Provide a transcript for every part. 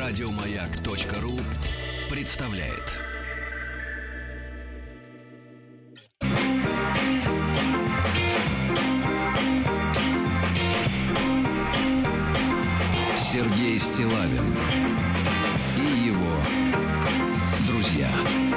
Радиомаяк.ру представляет. Сергей Стиллавин и его друзья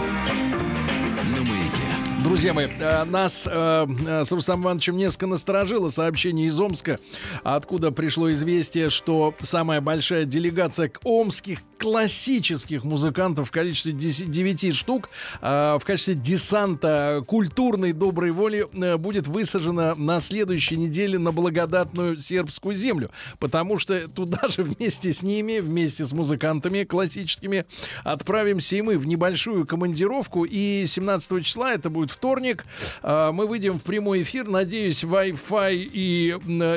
на Маяке. Друзья мои, нас с Рустамом Ивановичем несколько насторожило сообщение из Омска, откуда пришло известие, что самая большая делегация омских классических музыкантов в количестве 9 штук в качестве десанта культурной доброй воли будет высажена на следующей неделе на благодатную сербскую землю, потому что туда же вместе с ними, вместе с музыкантами классическими отправимся и мы в небольшую командировку, и 17 числа, это будет вторник, мы выйдем в прямой эфир. Надеюсь, Wi-Fi и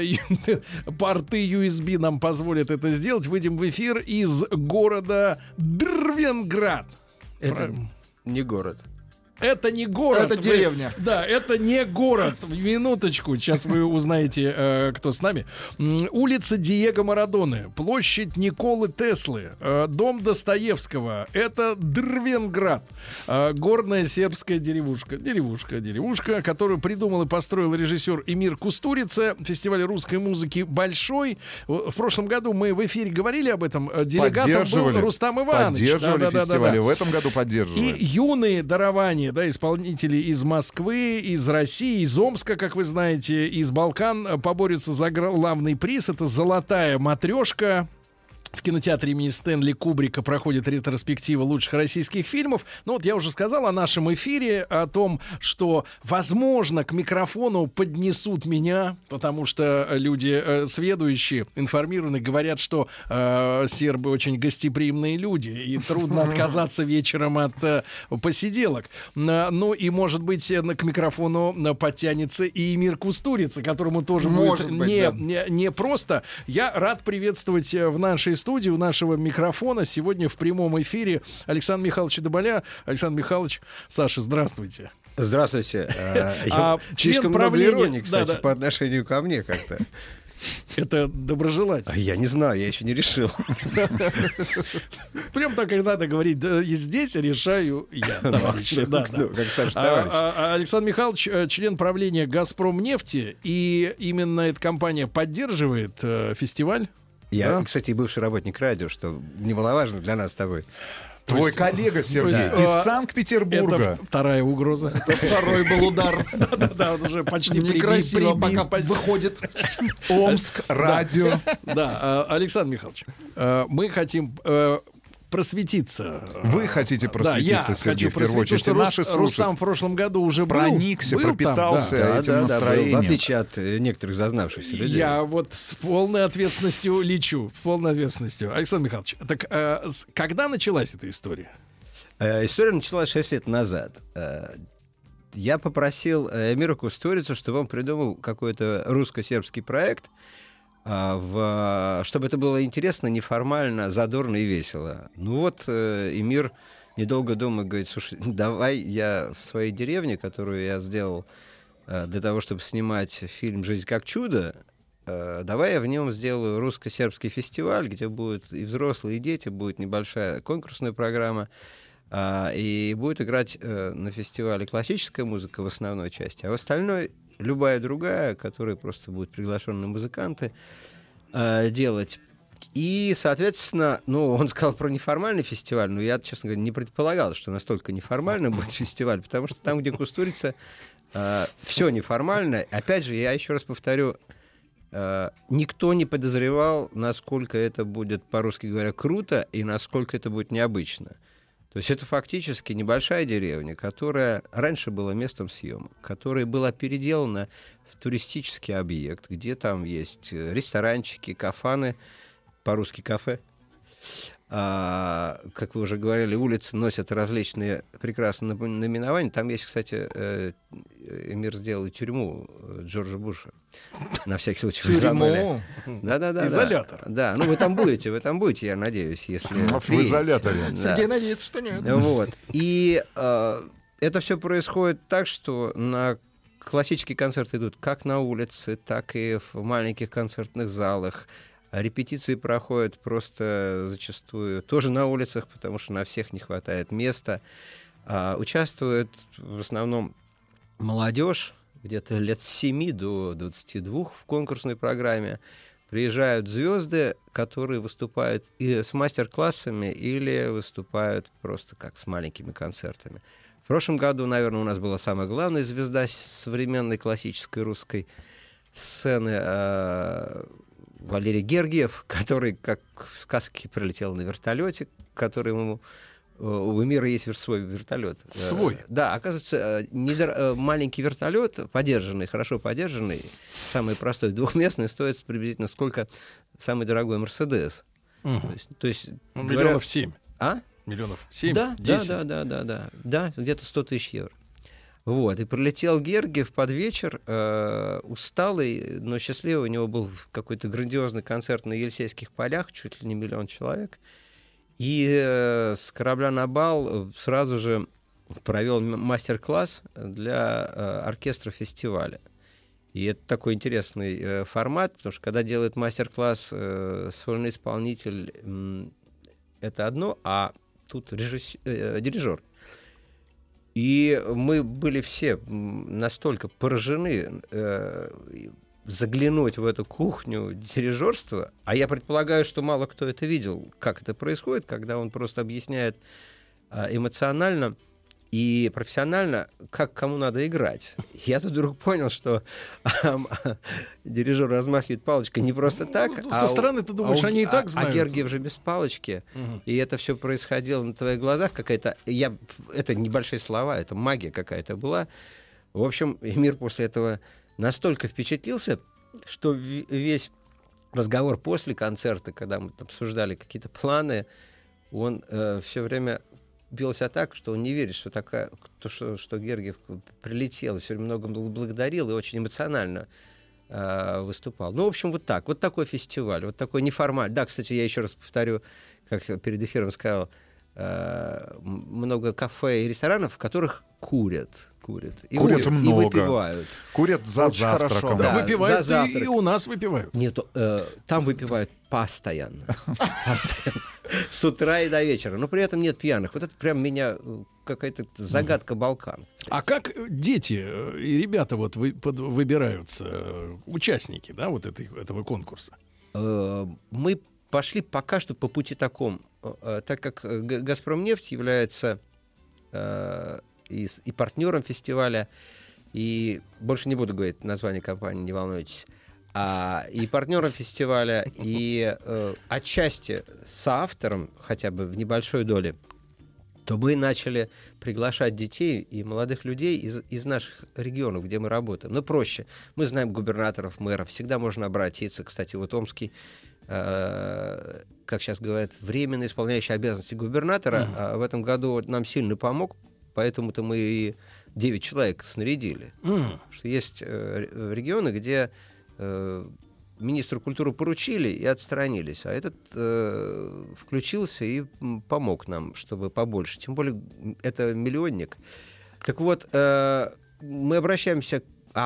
порты USB нам позволят это сделать. Выйдем в эфир из города Дрвенград. Это не город. Это не город. Это деревня. Да, это не город. Минуточку, сейчас вы узнаете, кто с нами. Улица Диего Марадоны, площадь Николы Теслы, дом Достоевского. Это Дрвенград. Горная сербская деревушка. Деревушка, которую придумал и построил режиссер Эмир Кустурица. Фестиваль русской музыки большой. В прошлом году мы в эфире говорили об этом. Делегатом был Рустам Иванович. Поддерживали фестиваль. В этом году поддерживали. И юные дарования, да, исполнители из Москвы, из России, из Омска, как вы знаете, из Балкан поборются за главный приз. Это «Золотая матрешка». В кинотеатре имени Стэнли Кубрика проходит ретроспектива лучших российских фильмов. Ну вот я уже сказал о нашем эфире, о том, что, возможно, к микрофону поднесут меня, потому что люди сведущие, информированные, говорят, что сербы очень гостеприимные люди, и трудно отказаться вечером от посиделок. Ну и, может быть, к микрофону подтянется и Эмир Кустурица, которому тоже будет не просто. Я рад приветствовать в нашей студии, у нашего микрофона сегодня в прямом эфире Александра Михайловича Доболя. Александр Михайлович, Саша, здравствуйте. Здравствуйте. Слишком много иронии, кстати, по отношению ко мне как-то. Это доброжелательно. Я не знаю, я еще не решил. Прям так и надо говорить. И здесь решаю я, товарищ. Как старший товарищ. Александр Михайлович член правления «Газпромнефти», и именно эта компания поддерживает фестиваль. Я, кстати, бывший работник радио, что немаловажно для нас с тобой. Твой коллега, Сергей, из Санкт-Петербурга. Это вторая угроза. Это второй был удар. Да, он уже почти некрасиво пока выходит. Омск, радио. Да, Александр Михайлович, мы хотим просветиться. Вы хотите просветиться, Сергей, в первую очередь. Наши Рустам в прошлом году уже проникся, пропитался этим настроением. В отличие от некоторых зазнавшихся людей. Я вот с полной ответственностью лечу. С полной ответственностью. Александр Михайлович, так когда началась эта история? История началась 6 лет назад. Я попросил Эмира Кустурицу, чтобы он придумал какой-то русско-сербский проект, чтобы это было интересно, неформально, задорно и весело. Ну вот, Эмир, недолго думая, говорит: слушай, давай я в своей деревне, которую я сделал для того, чтобы снимать фильм «Жизнь как чудо», давай я в нем сделаю русско-сербский фестиваль, где будут и взрослые, и дети, будет небольшая конкурсная программа, и будет играть на фестивале классическая музыка в основной части, а в остальной любая другая, которая просто будут приглашенные музыканты делать. И, соответственно, он сказал про неформальный фестиваль, но я, честно говоря, не предполагал, что настолько неформально будет фестиваль, потому что там, где Кустурица, все неформально. Опять же, я еще раз повторю, никто не подозревал, насколько это будет, по-русски говоря, круто и насколько это будет необычно. То есть это фактически небольшая деревня, которая раньше была местом съемок, которая была переделана в туристический объект, где там есть ресторанчики, кафаны, по-русски кафе. Как вы уже говорили, улицы носят различные прекрасные наименования. Там есть, кстати, Эмир сделал и тюрьму Джорджа Буша. На всякий случай. Тюрьму? Да. Изолятор. Да, вы там будете, я надеюсь, если... В изоляторе. Сергей надеется, что нет. Вот. И это все происходит так, что на классические концерты идут как на улице, так и в маленьких концертных залах. А репетиции проходят просто зачастую тоже на улицах, потому что на всех не хватает места. Участвует в основном молодежь, где-то лет с 7 до 22 в конкурсной программе. Приезжают звезды, которые выступают и с мастер-классами или выступают просто как с маленькими концертами. В прошлом году, наверное, у нас была самая главная звезда современной классической русской сцены Валерий Гергиев, который, как в сказке, прилетел на вертолете, который ему... У Эмира есть свой вертолет. Свой? Да, оказывается, маленький вертолет, подержанный, хорошо подержанный, самый простой, двухместный, стоит приблизительно сколько самый дорогой Мерседес. То есть, миллионов 7. А? Миллионов 7? Да, 10. да, где-то 100 тысяч евро. Вот, и прилетел Гергиев под вечер, усталый, но счастливый. У него был какой-то грандиозный концерт на Елисейских полях, чуть ли не 1 миллион человек. И с корабля на бал сразу же провел мастер-класс для оркестра фестиваля. И это такой интересный формат, потому что когда делает мастер-класс сольный исполнитель, это одно, а тут дирижер. И мы были все настолько поражены заглянуть в эту кухню дирижерства, а я предполагаю, что мало кто это видел, как это происходит, когда он просто объясняет эмоционально и профессионально, как кому надо играть. Я тут вдруг понял, что дирижер размахивает палочкой не просто так. Со стороны ты думаешь, они и так знают. А Гергиев же без палочки. И это все происходило на твоих глазах. Это небольшие слова, это магия какая-то была. В общем, Эмир после этого настолько впечатлился, что весь разговор после концерта, когда мы обсуждали какие-то планы, он все время вел себя так, что он не верит, что Гергиев прилетел, и все время много благодарил и очень эмоционально выступал. Ну, в общем, вот так. Вот такой фестиваль, вот такой неформальный. Да, кстати, я еще раз повторю, как перед эфиром сказал, много кафе и ресторанов, в которых курят. И много. Выпивают. Курят за Очень завтраком. хорошо. Да, Да, выпивают, за завтрак. и у нас выпивают. Нет, там выпивают постоянно. С утра и до вечера. Но при этом нет пьяных. Вот это прям меня какая-то загадка Балкан. А как дети и ребята вот выбираются, участники, да, вот этого конкурса? Мы пошли пока что по пути такому. Так как «Газпромнефть» является и партнером фестиваля, и больше не буду говорить название компании, не волнуйтесь, и партнером фестиваля, и отчасти соавтором, хотя бы в небольшой доле, то мы начали приглашать детей и молодых людей из наших регионов, где мы работаем. Ну, проще. Мы знаем губернаторов, мэров, всегда можно обратиться. Кстати, вот Омский, как сейчас говорят, временно исполняющий обязанности губернатора, в этом году нам сильно помог, поэтому-то мы и 9 человек снарядили. Потому что есть регионы, где министру культуры поручили и отстранились, а этот включился и помог нам, чтобы побольше. Тем более это миллионник. Так вот, мы обращаемся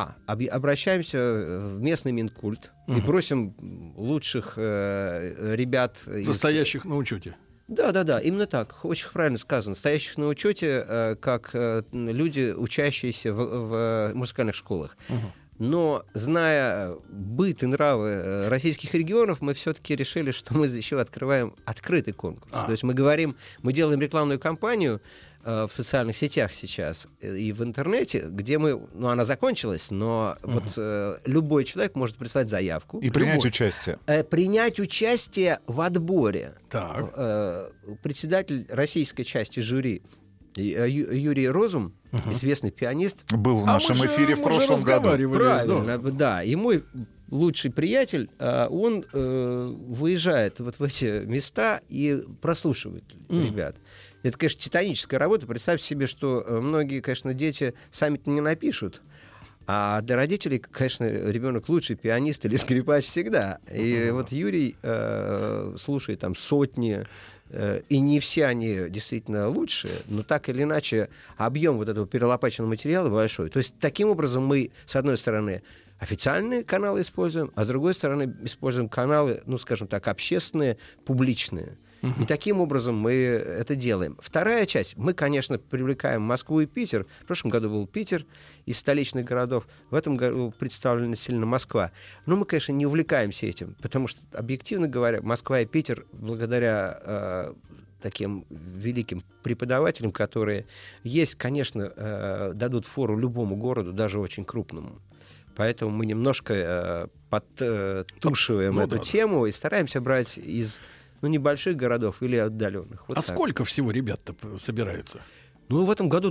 в местный Минкульт и просим лучших ребят... Стоящих на учете. Да, именно так. Очень правильно сказано. Стоящих на учете, как люди, учащиеся в музыкальных школах. Но, зная быт и нравы российских регионов, мы все-таки решили, что мы еще открываем открытый конкурс. То есть мы делаем рекламную кампанию в социальных сетях сейчас и в интернете, где она закончилась, но вот любой человек может прислать заявку. И принять участие. Принять участие в отборе. Так. Председатель российской части жюри Юрий Розум, известный пианист. Был в нашем эфире в прошлом году. Правильно, да. И мой лучший приятель, он выезжает вот в эти места и прослушивает ребят. Это, конечно, титаническая работа. Представьте себе, что многие, конечно, дети сами-то не напишут. А для родителей, конечно, ребенок лучший пианист или скрипач всегда. И вот Юрий слушает там сотни, и не все они действительно лучшие, но так или иначе объем вот этого перелопаченного материала большой. То есть таким образом мы, с одной стороны, официальные каналы используем, а с другой стороны используем каналы, ну, скажем так, общественные, публичные. И таким образом мы это делаем. Вторая часть. Мы, конечно, привлекаем Москву и Питер. В прошлом году был Питер из столичных городов. В этом году представлена сильно Москва. Но мы, конечно, не увлекаемся этим, потому что, объективно говоря, Москва и Питер, благодаря таким великим преподавателям, которые есть, конечно, дадут фору любому городу, даже очень крупному. Поэтому мы немножко подтушиваем эту тему и стараемся брать из небольших городов или отдаленных. Вот а так. Сколько всего ребят-то собирается? Ну, в этом году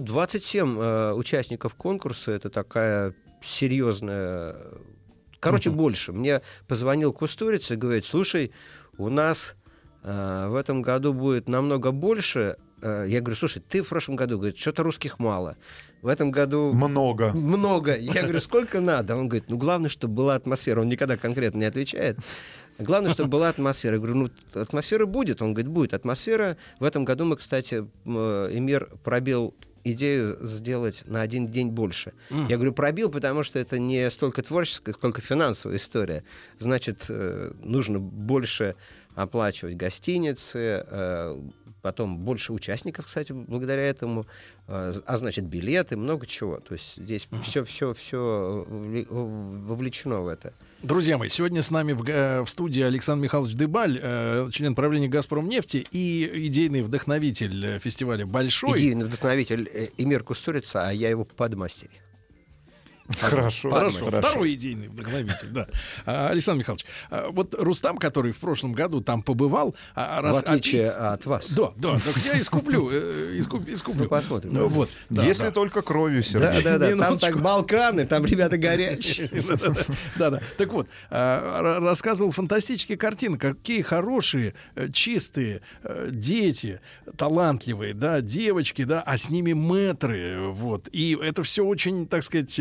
27 участников конкурса. Это такая серьезная... Короче, больше. Мне позвонил Кустурица и говорит: слушай, у нас в этом году будет намного больше. Я говорю: слушай, ты в прошлом году, говорит, что-то русских мало. В этом году... Много. Я говорю: сколько надо? Он говорит: главное, чтобы была атмосфера. Он никогда конкретно не отвечает. Главное, чтобы была атмосфера. Я говорю: атмосфера будет. Он говорит: будет атмосфера. В этом году мы, кстати, Эмир пробил идею сделать на один день больше. Я говорю: пробил, потому что это не столько творческая, сколько финансовая история. Значит, нужно больше оплачивать гостиницы, потом больше участников, кстати, благодаря этому, а значит, билеты, много чего. То есть здесь все вовлечено в это. Друзья мои, сегодня с нами в студии Александр Михайлович Дыбаль, член правления «Газпромнефти» и идейный вдохновитель фестиваля «Большой». Идейный вдохновитель Эмир Кустурица, а я его подмастер. Хорошо. Второй идейный вдохновитель, да. Александр Михайлович, вот Рустам, который в прошлом году там побывал... В отличие от вас. Да, так я искуплю. Ну, посмотрим. Вот, если только кровью, Сергей. Да. Там так Балканы, там ребята горячие. Да. Так вот, рассказывал фантастические картины. Какие хорошие, чистые дети, талантливые, да, девочки, да, а с ними мэтры. Вот. И это все очень, так сказать,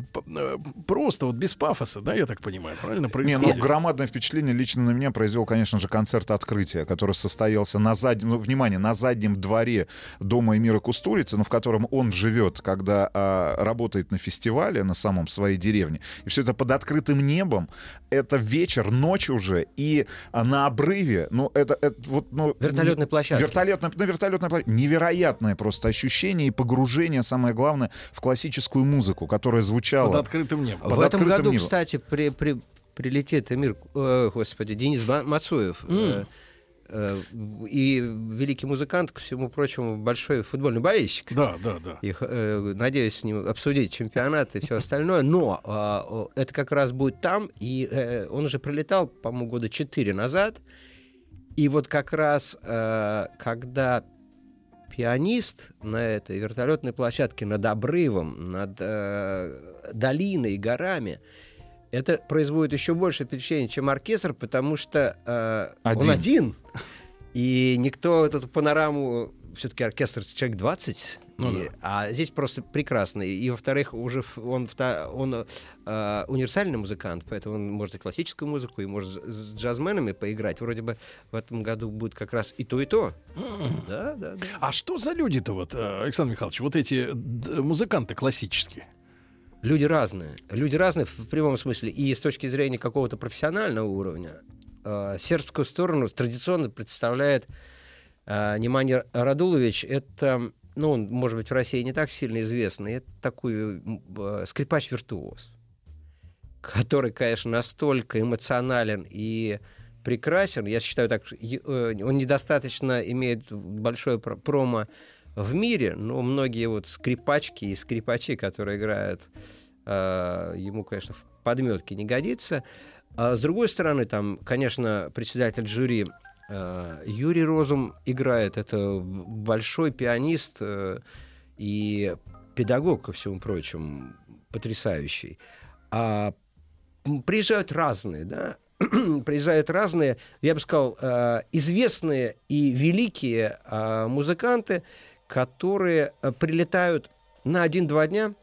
просто, вот без пафоса, да, я так понимаю, правильно происходит? Громадное впечатление лично на меня произвел, конечно же, концерт открытия, который состоялся на заднем дворе дома Эмира Кустурицы, в котором он живет, когда работает на фестивале на самом своей деревне. И все это под открытым небом. Это вечер, ночь уже, и на обрыве, вертолетной площадке. Вертолетная площадка. Невероятное просто ощущение и погружение, самое главное, в классическую музыку, которая звучала под открытым небом. В этом году, кстати, прилетит Денис Мацуев. И великий музыкант, ко всему прочему, большой футбольный болельщик. Да. Надеюсь с ним обсудить чемпионат и все остальное. Но это как раз будет там. И он уже прилетал, по-моему, года 4 назад. И вот как раз, когда пианист на этой вертолетной площадке над обрывом, над долиной, горами, это производит еще больше впечатления, чем оркестр, потому что он один. И никто эту панораму... Все-таки оркестр человек 20, а здесь просто прекрасно. И, во-вторых, уже он универсальный музыкант, поэтому он может и классическую музыку, и может с джазменами поиграть. Вроде бы в этом году будет как раз и то, и то. Да. А что за люди-то, Александр Михайлович, вот эти музыканты классические? Люди разные в прямом смысле. И с точки зрения какого-то профессионального уровня сербскую сторону традиционно представляет Неманья Радулович. Это, он, может быть, в России не так сильно известный. Это такой скрипач-виртуоз, который, конечно, настолько эмоционален и прекрасен. Я считаю так, он недостаточно имеет большое промо в мире, но многие скрипачки и скрипачи, которые играют, ему, конечно, в подметке не годится. А с другой стороны, там, конечно, председатель жюри Юрий Розум играет. Это большой пианист и педагог, ко всему прочему, потрясающий. А приезжают разные, да? Приезжают разные, я бы сказал, известные и великие музыканты, которые прилетают на 1-2 дня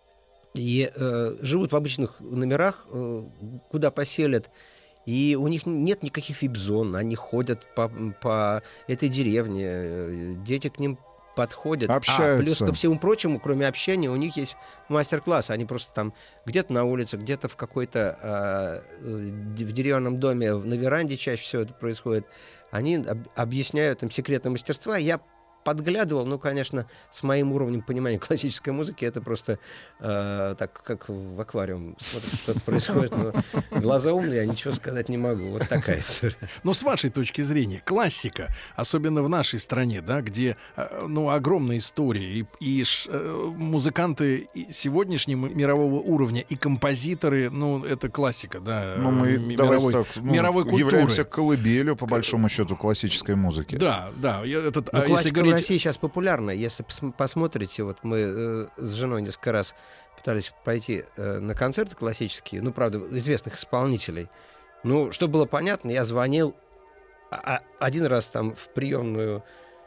и живут в обычных номерах, куда поселят. И у них нет никаких вип-зон, они ходят по этой деревне, дети к ним подходят. Общаются. Плюс ко всему прочему, кроме общения, у них есть мастер-класс. Они просто там где-то на улице, где-то в какой-то в деревянном доме, на веранде чаще всего это происходит. Они объясняют им секреты мастерства. Я подглядывал, ну, конечно, с моим уровнем понимания классической музыки, это просто так, как в аквариум смотришь, что-то происходит, но глаза умные, я ничего сказать не могу. Вот такая история. Но с вашей точки зрения, классика, особенно в нашей стране, да, где, ну, огромная история, и музыканты сегодняшнего мирового уровня, и композиторы, ну, это классика, да, Ну, мы мировой культуры. являемся колыбелью, по большому счету, классической музыки. Да, да. Этот, Но если классика говорить... в России сейчас популярна. Если посмотрите, вот мы с женой несколько раз пытались пойти на концерты классические, ну, правда, известных исполнителей. Ну, что было понятно, я звонил один раз там в приемную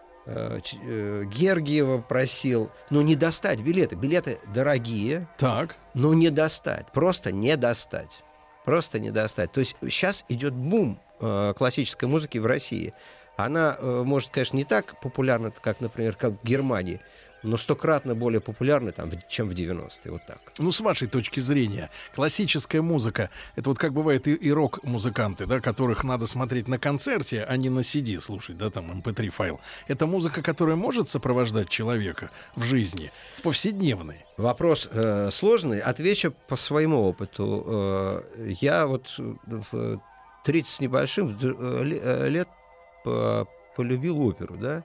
Гергиева, просил, ну, не достать билеты. Билеты дорогие, Так. но не достать. Просто не достать. Просто не достать. То есть сейчас идет бум классической музыки в России. Она, может, конечно, не так популярна, как, например, как в Германии, но стократно более популярна, там, чем в 90-е. Вот так. Ну, с вашей точки зрения, классическая музыка, это вот как бывает и рок-музыканты, да, которых надо смотреть на концерте, а не на CD слушать, да, там, MP3 файл. Это музыка, которая может сопровождать человека в жизни, в повседневной? Вопрос сложный. Отвечу по своему опыту. Я вот в 30 с небольшим лет полюбил оперу, да,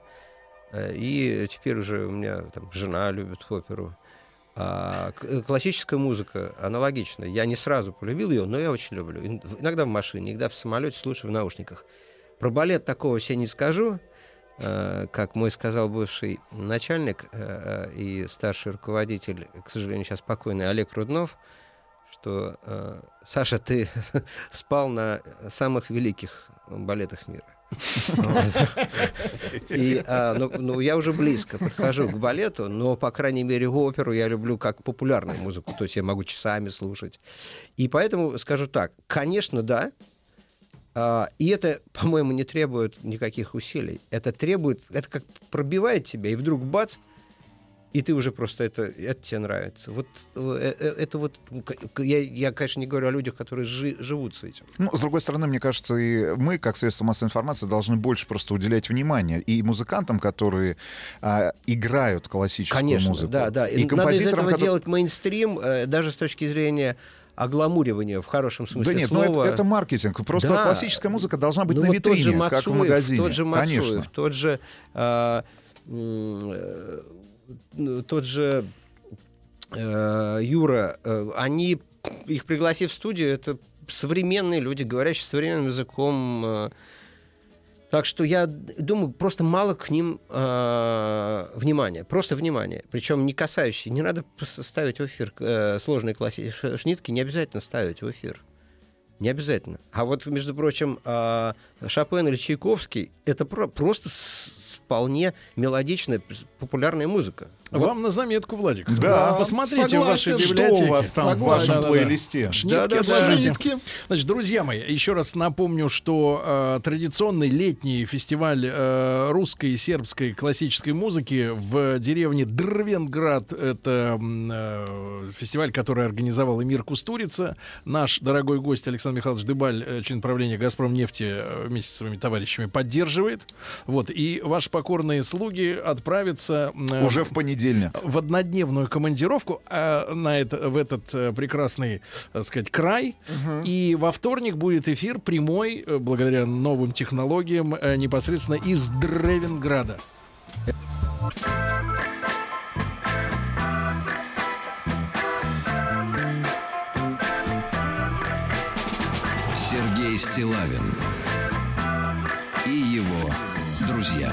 и теперь уже у меня там жена любит оперу. А классическая музыка аналогична. Я не сразу полюбил ее, но я очень люблю. Иногда в машине, иногда в самолете слушаю в наушниках. Про балет такого себе не скажу. Как мой сказал бывший начальник и старший руководитель, к сожалению, сейчас покойный Олег Руднов, что Саша, ты спал на самых великих балетах мира. И, я уже близко подхожу к балету, но, по крайней мере, оперу я люблю как популярную музыку, то есть я могу часами слушать. И поэтому скажу так, конечно, да, и это, по-моему, не требует никаких усилий. Это как пробивает тебя, и вдруг бац, и ты уже просто это тебе нравится. Вот это вот... Я, конечно, не говорю о людях, которые живут с этим. Ну, с другой стороны, мне кажется, и мы, как средство массовой информации, должны больше просто уделять внимание и музыкантам, которые играют классическую конечно, музыку. Да. И надо из этого делать мейнстрим, даже с точки зрения огламуривания, в хорошем смысле слова. Да нет, ну это маркетинг. Просто классическая музыка должна быть на витрине, тот же Мацуев, как в магазине. Тот же Мацуев, конечно. тот же Юра, они, их пригласив в студию, это современные люди, говорящие современным языком. Так что я думаю, просто мало к ним внимания. Просто внимание. Причем не касающееся. Не надо ставить в эфир сложные классические шнитки, не обязательно ставить в эфир. Не обязательно. А вот, между прочим, Шопен или Чайковский — это просто вполне мелодичная, популярная музыка. Вам на заметку, Владик. Да, посмотрите в вашей библиотеке. Что у вас там в вашем плейлисте? Шнитки. Значит, друзья мои, еще раз напомню, что традиционный летний фестиваль русской и сербской классической музыки в деревне Дрвенград — это фестиваль, который организовал Эмир Кустурица. Наш дорогой гость Александр Михайлович Дыбаль, член правления «Газпромнефти», вместе с своими товарищами поддерживает. Вот. И ваши покорные слуги отправятся... Уже в понедельник. В однодневную командировку в этот прекрасный, так сказать, край. И во вторник будет эфир прямой, благодаря новым технологиям, непосредственно из Дрвенграда. Сергей Стиллавин и его друзья.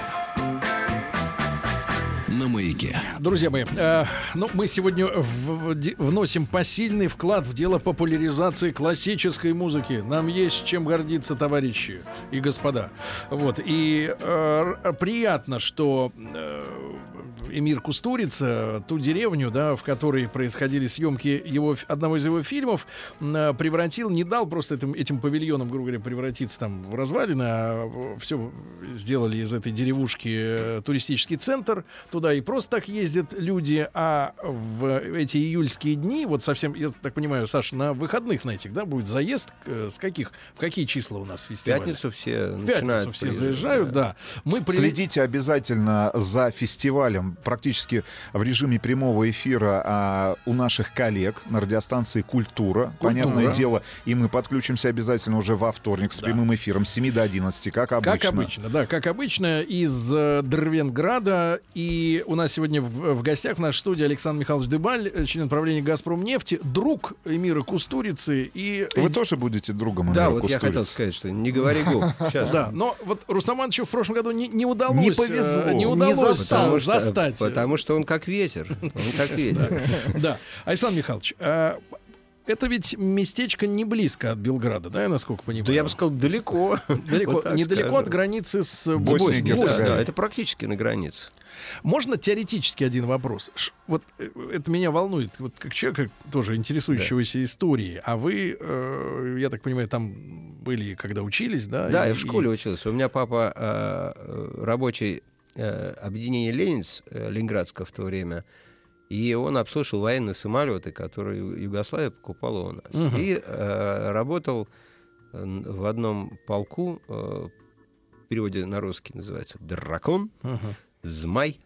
На маяке. Друзья мои, мы сегодня вносим посильный вклад в дело популяризации классической музыки. Нам есть чем гордиться, товарищи и господа. Вот. И приятно, что Эмир Кустурица, ту деревню, да, в которой происходили съемки одного из его фильмов, превратил, не дал просто этим павильонам, грубо говоря, превратиться там в развалины, а все сделали из этой деревушки туристический центр. Туда и просто так ездят люди, а в эти июльские дни, вот совсем, я так понимаю, Саш, на выходных на этих, да, будет заезд, в какие числа у нас фестиваль? В пятницу все В пятницу все заезжают, да. Следите обязательно за фестивалем практически в режиме прямого эфира у наших коллег на радиостанции «Культура». Понятное дело, и мы подключимся обязательно уже во вторник с прямым эфиром с 7 до 11, как обычно. Как обычно, из Дервенграда. И у нас сегодня в гостях в нашей студии Александр Михайлович Дебаль, член правления «Газпромнефти», друг Эмира Кустурицы. Вы тоже будете другом Эмира Да, Кустурицы? вот я хотел сказать, что не говори глуп. Сейчас. Да, но вот Рустам Ивановичу в прошлом году не удалось. Не повезло. Не удалось застать. Потому что он как ветер. Да. Александр Михайлович, это ведь местечко не близко от Белграда, да, я насколько понимаю? Да я бы сказал, далеко. Недалеко от границы с Боснией и Герцеговиной. Да, это практически на границе. Можно теоретически один вопрос? Вот это меня волнует, вот как человека, тоже интересующегося историей. А вы, я так понимаю, там были, когда учились, да? Да, я в школе учился. У меня папа рабочий объединения «Ленинц» ленинградского в то время, и он обслуживал военные самолеты, которые Югославия покупала у нас. И работал в одном полку, в переводе на русский называется «Дракон», «Змай»,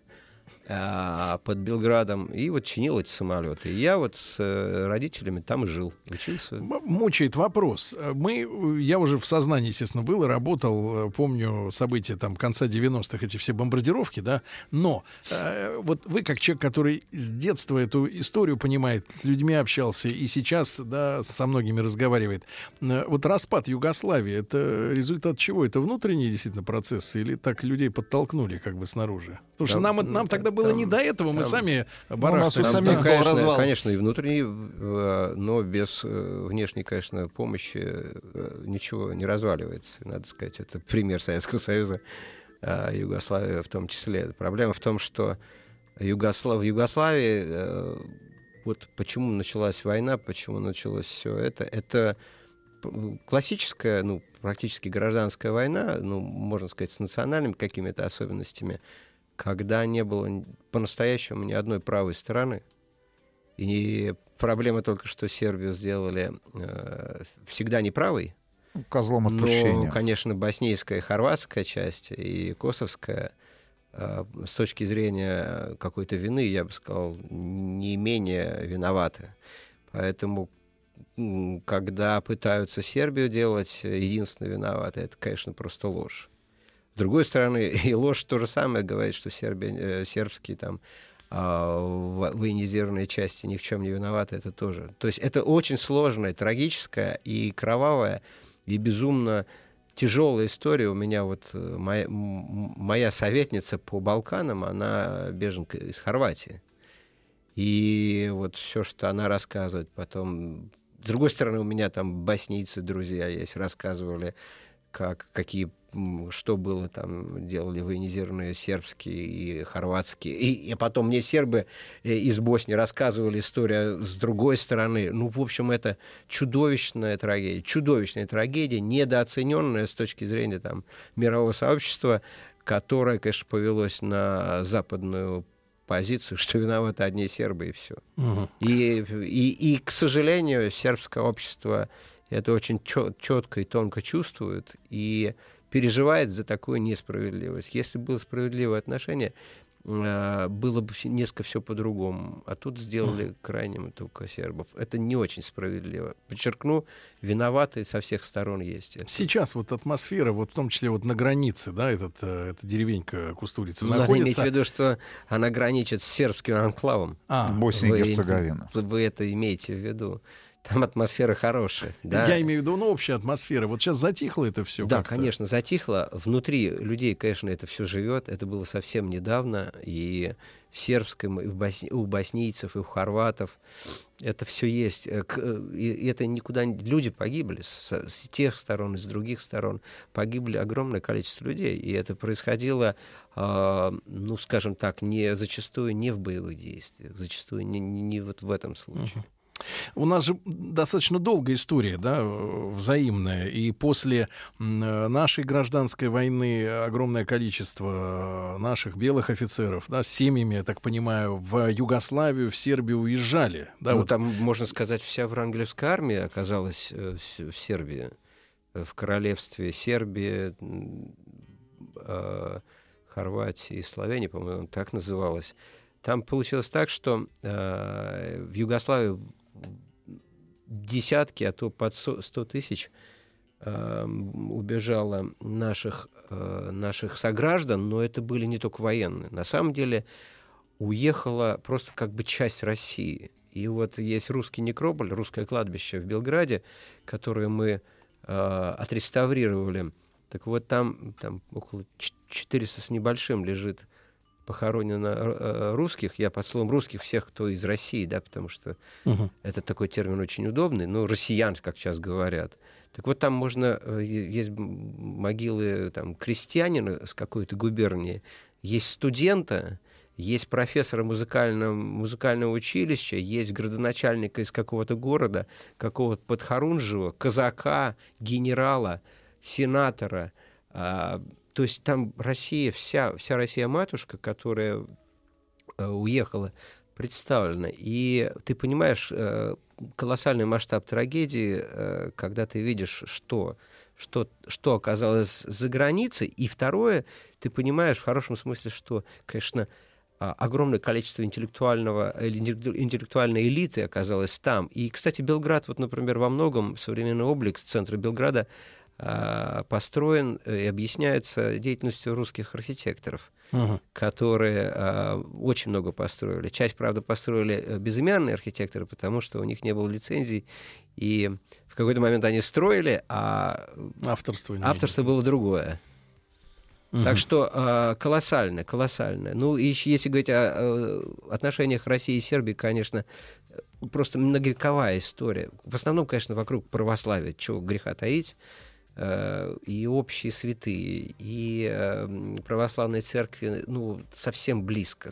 под Белградом, и вот чинил эти самолеты. И я вот с родителями там и жил, учился. Мучает вопрос. Я уже в сознании, естественно, был и работал, помню события там конца 90-х, эти все бомбардировки, да, но вот вы как человек, который с детства эту историю понимает, с людьми общался и сейчас, да, со многими разговаривает, вот распад Югославии, это результат чего? Это внутренние действительно процессы или так людей подтолкнули как бы снаружи? Потому что нам тогда было не до этого, мы сами барахтались. Конечно, и внутренний, но без внешней, конечно, помощи ничего не разваливается. Надо сказать, это пример Советского Союза, Югославия в том числе. Проблема в том, что в Югославии, вот почему началась война, почему началось все это классическая, практически гражданская война, можно сказать, с национальными какими-то особенностями, когда не было по-настоящему ни одной правой стороны. И проблема только, что Сербию сделали всегда неправой. Козлом отпущения. Но, конечно, боснийская и хорватская часть, и косовская, с точки зрения какой-то вины, я бы сказал, не менее виноваты. Поэтому, когда пытаются Сербию делать единственно виноватой, это, конечно, просто ложь. С другой стороны, и ложь то же самое говорит, что сербские там военизированные части ни в чем не виноваты, это тоже. То есть это очень сложная, трагическая и кровавая, и безумно тяжелая история. У меня вот моя советница по Балканам, она беженка из Хорватии. И вот все, что она рассказывает потом... С другой стороны, у меня там боснийцы, друзья есть, рассказывали, что было там, делали военизированные сербские и хорватские. И потом мне сербы из Боснии рассказывали историю с другой стороны. В общем, это чудовищная трагедия, недооцененная с точки зрения там мирового сообщества, которое, конечно, повелось на западную позицию, что виноваты одни сербы, и все. И, к сожалению, сербское общество это очень четко и тонко чувствует и переживает за такую несправедливость. Если было справедливое отношение, было бы несколько все по-другому. А тут сделали крайним только сербов. Это не очень справедливо. Подчеркну, виноваты со всех сторон есть. Сейчас вот атмосфера, вот в том числе вот на границе, да, эта деревенька Кустурица находится. Надо иметь в виду, что она граничит с сербским анклавом. Босния и Герцеговина. Вы это имеете в виду. там атмосфера хорошая. Да? Я имею в виду, общая атмосфера. Вот сейчас затихло это все. Да, как-то. конечно, затихло. Внутри людей, конечно, это все живет. Это было совсем недавно. И в сербском, и у боснийцев, и у хорватов это все есть. И это никуда не... Люди погибли с тех сторон, и с других сторон. Погибли огромное количество людей. И это происходило, ну, скажем так, зачастую не в боевых действиях, зачастую не вот в этом случае. У нас же достаточно долгая история, да, взаимная. И после нашей гражданской войны огромное количество наших белых офицеров, да, с семьями, я так понимаю, в Югославию, в Сербию уезжали. Да, Ну, вот. там, можно сказать, вся Врангелевская армия оказалась в Сербии, в королевстве Сербии, Хорватии и Словении, по-моему, так называлось. Там получилось так, что в Югославию десятки, а то под 100 тысяч убежало наших сограждан, но это были не только военные. На самом деле уехала просто как бы часть России. И вот есть русский некрополь, русское кладбище в Белграде, которое мы отреставрировали. Так вот, там около 400 с небольшим лежит похоронено русских. Я под словом русских всех, кто из России, да, потому что это такой термин очень удобный, ну, россиян, как сейчас говорят. Так вот, там есть могилы там, крестьянина с какой-то губернии, есть студента, есть профессора музыкального училища, есть градоначальника из какого-то города, какого-то подхорунжего, казака, генерала, сенатора. То есть там Россия, вся Россия-матушка, которая уехала, представлена. И ты понимаешь колоссальный масштаб трагедии, когда ты видишь, что оказалось за границей. И второе, ты понимаешь в хорошем смысле, что, конечно, огромное количество интеллектуальной элиты оказалось там. И, кстати, Белград, вот, например, во многом современный облик центра Белграда построен и объясняется деятельностью русских архитекторов, которые очень много построили. Часть, правда, построили безымянные архитекторы, потому что у них не было лицензий, и в какой-то момент они строили, а авторство было другое. Так что колоссально. Ну, и если говорить о отношениях России и Сербии, конечно, просто многовековая история. В основном, конечно, вокруг православия, чего греха таить, и общие святые, и православной церкви, ну, совсем близко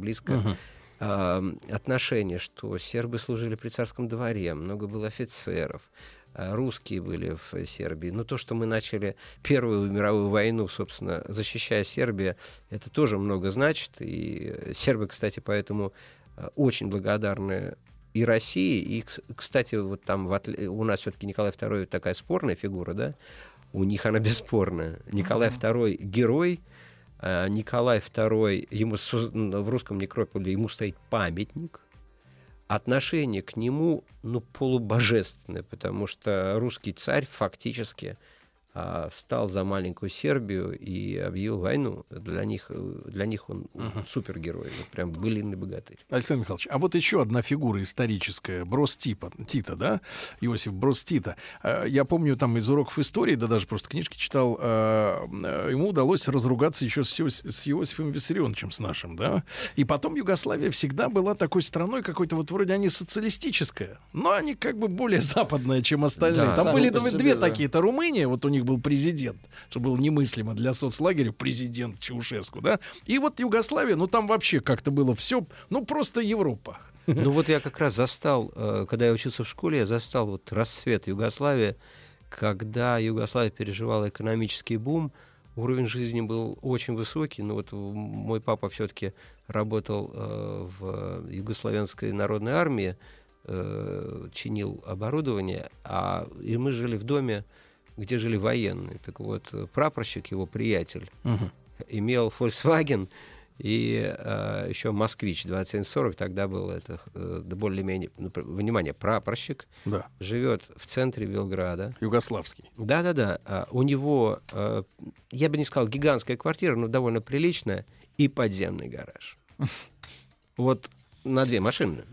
отношения, что сербы служили при царском дворе, много было офицеров, русские были в Сербии. Но то, что мы начали Первую мировую войну, собственно, защищая Сербию, это тоже много значит. И сербы, кстати, поэтому очень благодарны и России, и, кстати, вот там у нас все-таки Николай II такая спорная фигура, да? У них она бесспорная. Николай II герой, Николай II, ему в русском некрополе ему стоит памятник. Отношение к нему, ну, полубожественное, потому что русский царь фактически встал за маленькую Сербию и объявил войну. Для них он супергерой, вот прям былинный богатырь. Александр Михайлович, а вот еще одна фигура историческая, Брос Тита, да? Иосиф Брос Тита. Я помню там из уроков истории, да даже просто книжки читал, ему удалось разругаться еще с Иосифом Виссарионовичем, с нашим, да? И потом Югославия всегда была такой страной какой-то, вот вроде они социалистическая, но они как бы более западная, чем остальные. Да, там были две да. такие-то. Румыния, вот у них был президент, что было немыслимо для соцлагеря, президент Чаушеску, да? И вот Югославия, ну там вообще как-то было все, ну просто Европа. Ну вот я как раз застал, когда я учился в школе, я застал вот расцвет Югославии, когда Югославия переживала экономический бум, уровень жизни был очень высокий. Ну вот мой папа все-таки работал в Югославянской народной армии, чинил оборудование, и мы жили в доме, где жили военные. Так вот, прапорщик, его приятель, имел Volkswagen и еще Москвич 2740, тогда был это более-менее, внимание, прапорщик, Да. живет в центре Белграда. Югославский. Да-да-да. У него, я бы не сказал гигантская квартира, но довольно приличная, и подземный гараж. Вот на 2 машины, да?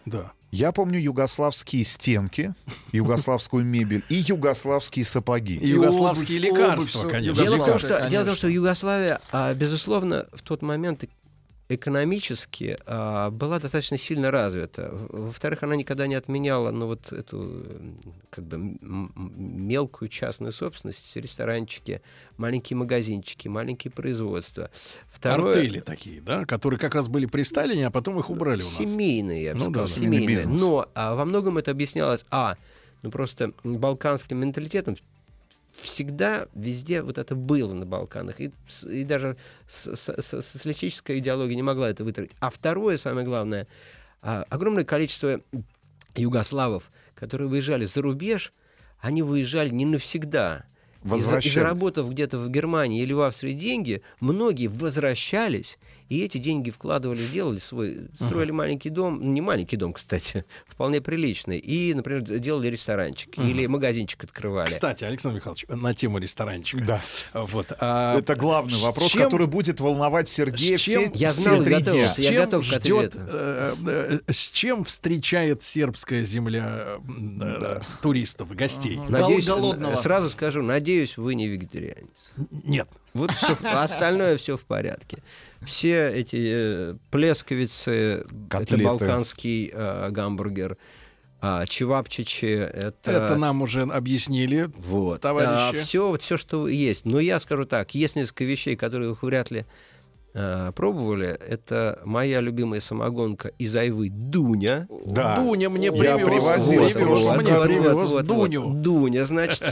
Да. Я помню югославские стенки, югославскую мебель и югославские сапоги. И югославские обувь, лекарства, обувь, конечно. Дело в том, Югославская, что конечно. Югославия, безусловно, в тот момент экономически была достаточно сильно развита. Во-вторых, она никогда не отменяла вот эту как бы мелкую частную собственность, ресторанчики, маленькие магазинчики, маленькие производства. Артели такие, да, которые как раз были при Сталине, а потом их убрали у нас. Семейные, я бы сказал, да. семейные. Бизнес. Но во многом это объяснялось, просто балканским менталитетом. Всегда везде вот это было на Балканах. И даже социалистическая идеология не могла это вытравить. А второе, самое главное, огромное количество югославов, которые выезжали за рубеж, они выезжали не навсегда. И заработав где-то в Германии или в Австрии деньги, многие возвращались, и эти деньги вкладывали, делали строили маленький дом, не маленький дом, кстати, вполне приличный, и, например, делали ресторанчик или магазинчик открывали. Кстати, Александр Михайлович, на тему ресторанчика. Да. Вот, Это главный вопрос, который будет волновать Сергея все Я знал и 3 дня. готовился. Я готов к ответу. С чем встречает сербская земля туристов, гостей? Надеюсь, голодного. сразу скажу, надеюсь, вы не вегетарианец. Нет. Вот всё, остальное все в порядке. Все эти плесковицы, Котлеты. это балканский гамбургер, чевапчичи, Это нам уже объяснили, вот. товарищи. Все, что есть. Но я скажу так, есть несколько вещей, которые вы вряд ли пробовали. Это моя любимая самогонка из айвы Дуня. Да. Дуня мне Я привез. привозил. Мне привез Дуню. Дуня, значит.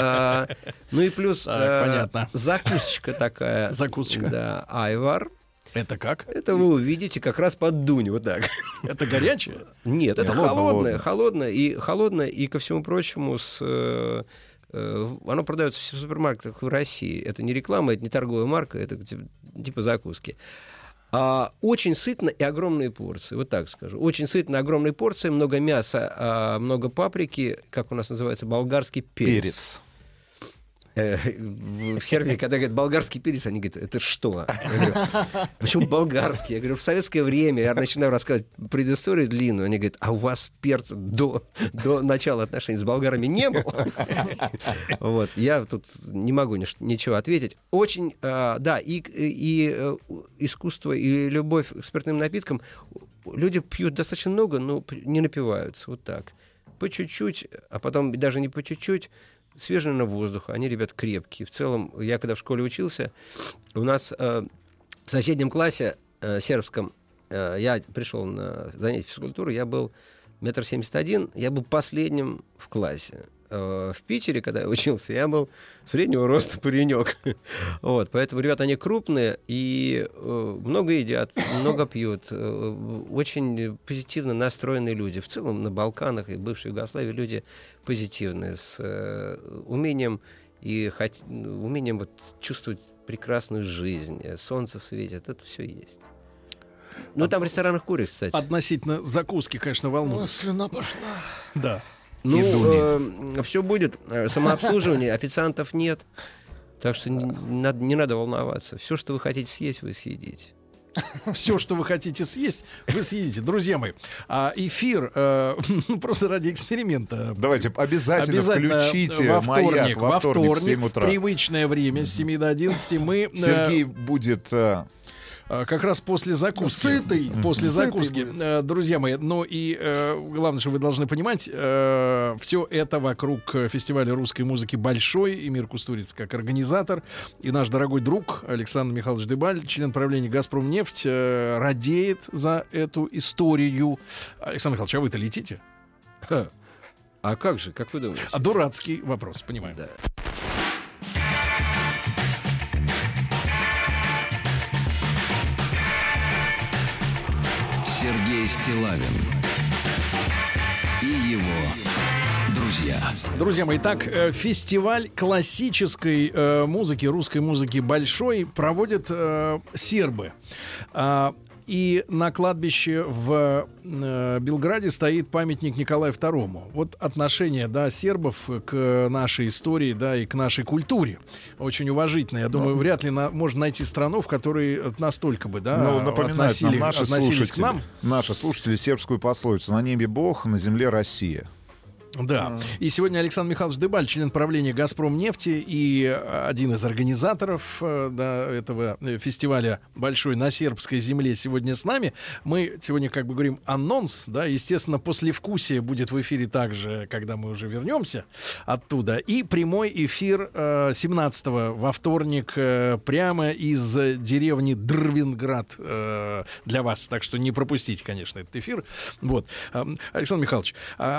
Ну и плюс понятно. закусочка такая. Закусочка. Да, айвар. Это как? Это вы увидите как раз под Дуню, вот так. Это горячее? Нет, это холодное, и ко всему прочему оно продается в супермаркетах в России. Это не реклама, это не торговая марка, это типа закуски. Очень сытно и огромные порции, вот так скажу. Очень сытно, огромные порции, много мяса, много паприки, как у нас называется, болгарский перец. В Сербии, когда говорят болгарский перец, они говорят, это что? Я говорю, почему болгарский? Я говорю, в советское время я начинаю рассказывать предысторию длинную. Они говорят, а у вас перца до начала отношений с болгарами не было? Вот, я тут не могу ничего ответить. Очень, да, и искусство, и любовь к спиртным напиткам. Люди пьют достаточно много, но не напиваются. Вот так. По чуть-чуть, а потом даже не по чуть-чуть, свежий воздух, они, ребят, крепкие. В целом, я когда в школе учился, у нас в соседнем классе сербском, я пришел на занятие физкультуры, я был 1,71 м, я был последним в классе. В Питере, когда я учился, я был среднего роста паренек. Вот, поэтому ребята, они крупные и много едят, много пьют. Очень позитивно настроенные люди. В целом на Балканах и в бывшей Югославии люди позитивные, с умением вот чувствовать прекрасную жизнь. Солнце светит, это все есть. Ну, там в ресторанах курят, кстати. Относительно закуски, конечно, волнует. Слюна пошла. Да. Ну, все будет. Самообслуживание, официантов нет. Так что не надо волноваться. Все, что вы хотите съесть, вы съедите. Все, что вы хотите съесть, вы съедите. Друзья мои, эфир просто ради эксперимента. Давайте обязательно включите «Маяк» во вторник в 7 утра. В привычное время с 7 до 11 мы... Сергей будет... как раз после закуски. Сытый. После Сытый закуски. Друзья мои, ну и главное, что вы должны понимать, все это вокруг фестиваля русской музыки большой, и Эмир Кустуриц как организатор, и наш дорогой друг Александр Михайлович Дебаль, член правления «Газпромнефть», радеет за эту историю. Александр Михайлович, а вы-то летите? А как же, как вы думаете? Дурацкий вопрос, понимаю. Да. Сергей Стиллавин и его друзья. Друзья мои, итак, фестиваль классической музыки, русской музыки большой проводят сербы. И на кладбище в Белграде стоит памятник Николаю II. Вот отношение, да, сербов к нашей истории, да, и к нашей культуре очень уважительно. Я думаю, вряд ли можно найти страну, в которой настолько бы, да, напоминают нам относились к нам. Наши слушатели сербскую пословицу: на небе Бог, на земле Россия. Да. И сегодня Александр Михайлович Дебаль, член правления «Газпромнефти» и один из организаторов этого фестиваля «Большой на сербской земле» сегодня с нами. Мы сегодня как бы говорим анонс, да, естественно, послевкусие будет в эфире также, когда мы уже вернемся оттуда. И прямой эфир 17-го во вторник прямо из деревни Дрвинград для вас. Так что не пропустите, конечно, этот эфир. Вот. Александр Михайлович,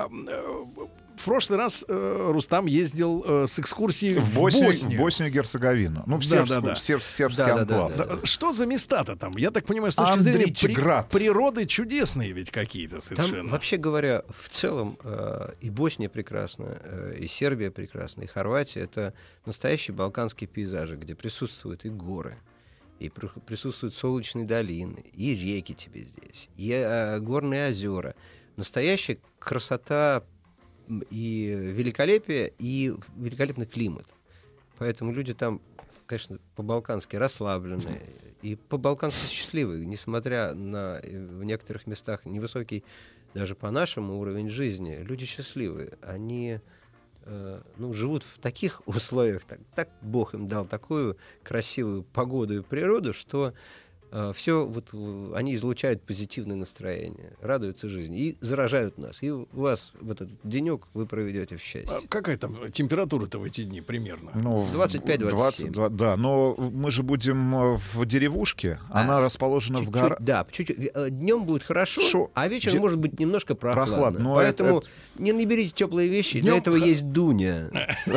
в прошлый раз Рустам ездил с экскурсией в Боснию. В Боснию и Герцеговину. Ну, в сербский анклав. Что за места-то там? Я так понимаю, с точки зрения природы чудесные ведь какие-то совершенно. Там, вообще говоря, в целом и Босния прекрасна, и Сербия прекрасна, и Хорватия — это настоящие балканские пейзажи, где присутствуют и горы, и присутствуют солнечные долины, и реки тебе здесь, и горные озера. Настоящая красота и великолепие, и великолепный климат. Поэтому люди там, конечно, по-балкански расслабленные и по-балкански счастливые, несмотря на в некоторых местах невысокий даже по нашему уровень жизни. Люди счастливые. Они живут в таких условиях, так Бог им дал такую красивую погоду и природу, что все вот они излучают позитивное настроение, радуются жизни и заражают нас. И вас в этот денек вы проведете в счастье. А какая там температура-то в эти дни примерно? 25-27. Да, но мы же будем в деревушке, она расположена в горах. Да, чуть-чуть. Днем будет хорошо, а вечером может быть немножко прохладно. Поэтому не берите теплые вещи, для этого есть Дуня.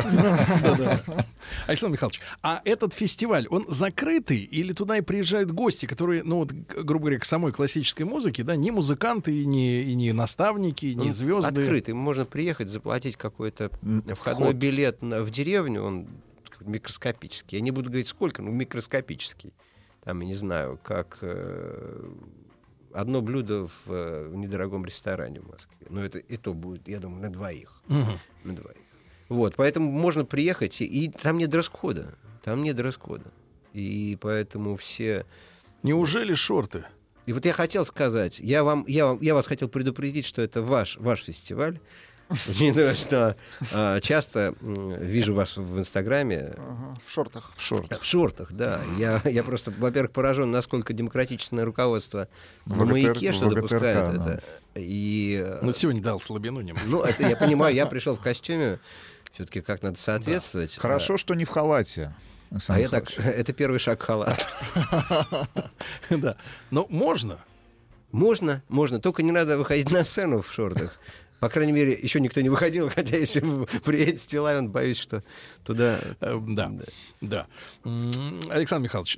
Александр Михайлович, а этот фестиваль, он закрытый или туда и приезжают гости, которые, грубо говоря, к самой классической музыке, да, не музыканты, и не наставники, и не звезды? Открытый. Можно приехать, заплатить какой-то входной билет в деревню, он микроскопический. Я не буду говорить сколько, но микроскопический. Там, я не знаю, как одно блюдо в недорогом ресторане в Москве. Но это и то будет, я думаю, на двоих. На двоих. Вот, поэтому можно приехать, и там нет дресс-кода. И поэтому все... Неужели шорты? И вот я хотел сказать, я вас хотел предупредить, что это ваш фестиваль. Учитывая, что часто вижу вас в Инстаграме. В шортах. В шортах, да. Я просто, во-первых, поражен, насколько демократичное руководство на «Маяке», что допускает это. Сегодня дал слабину немного. Это я понимаю, я пришел в костюме. Все-таки как надо соответствовать. Хорошо, что не в халате. Это первый шаг к халату. Да. Но можно. Можно. Только не надо выходить на сцену в шортах. По крайней мере, еще никто не выходил, хотя если вы приедете в Лавин, боюсь, что туда... Да. Александр Михайлович,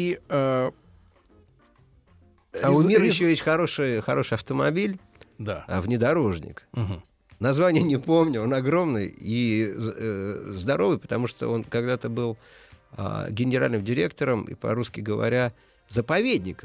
у мира еще есть хороший автомобиль, внедорожник. Название не помню, он огромный и здоровый, потому что он когда-то был генеральным директором, и по-русски говоря, заповедника.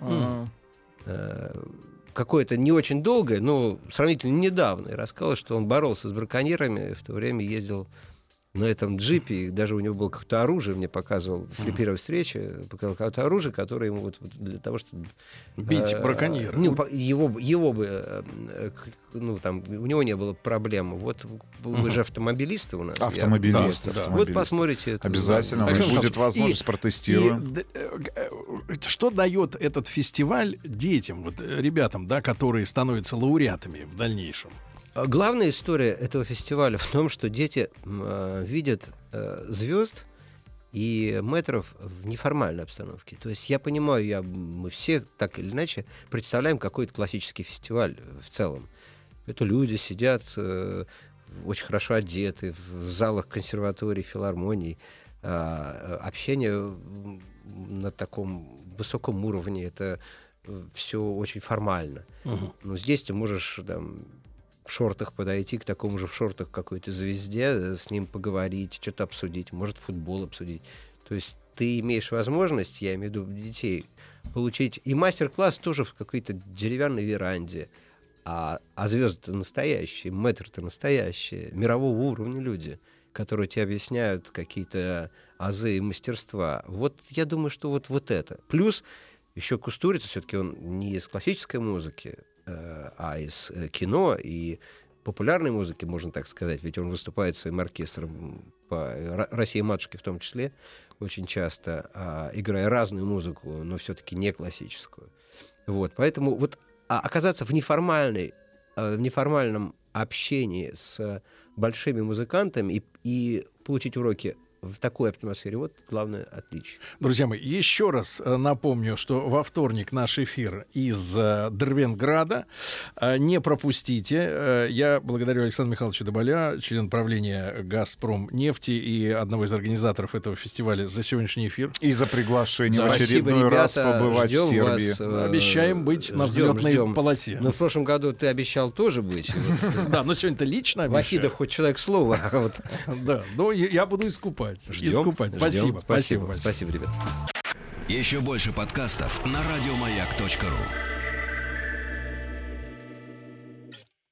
Какое-то не очень долгое, но сравнительно недавно. И рассказал, что он боролся с браконьерами, в то время ездил на этом джипе, и даже у него было какое-то оружие, мне показывал при первой встрече, показал какое-то оружие, которое ему для того, чтобы... Бить браконьера. Его бы... у него не было проблем. Вот вы же автомобилисты у нас. Автомобилисты. Вот посмотрите. Обязательно. Будет возможность, протестируем. Что дает этот фестиваль детям, ребятам, которые становятся лауреатами в дальнейшем? Главная история этого фестиваля в том, что дети видят звезд и мэтров в неформальной обстановке. То есть я понимаю, мы все так или иначе представляем какой-то классический фестиваль в целом. Это люди сидят очень хорошо одеты в залах консерваторий, филармоний. Общение на таком высоком уровне, это все очень формально. Но здесь ты можешь в шортах подойти к такому же в шортах какой-то звезде, с ним поговорить, что-то обсудить, может футбол обсудить. То есть ты имеешь возможность, я имею в виду детей, получить и мастер-класс тоже в какой-то деревянной веранде, а звезды-то настоящие, мэтры-то настоящие, мирового уровня люди, которые тебе объясняют какие-то азы и мастерства. Вот я думаю, что вот это. Плюс еще Кустурица, все-таки он не из классической музыки, а из кино и популярной музыки, можно так сказать, ведь он выступает своим оркестром по России-матушке в том числе очень часто, играя разную музыку, но все-таки не классическую. Вот, поэтому вот оказаться в неформальном общении с большими музыкантами и получить уроки в такой атмосфере, вот главное отличие. Друзья мои, еще раз напомню, что во вторник наш эфир из Дервенграда. Не пропустите. Я благодарю Александра Михайловича Доболя, член правления «Газпромнефти» и одного из организаторов этого фестиваля, за сегодняшний эфир. И за приглашение в Спасибо, очередной раз ребята, побывать в ждем Сербии. вас, Обещаем быть на взлетной полосе. Но в прошлом году ты обещал тоже быть. Да, но сегодня-то лично обещаю. Вахидов хоть человек слова. Да, но я буду искупать. Искупать. Спасибо. Спасибо, ребят. Еще больше подкастов на радиомаяк.ру.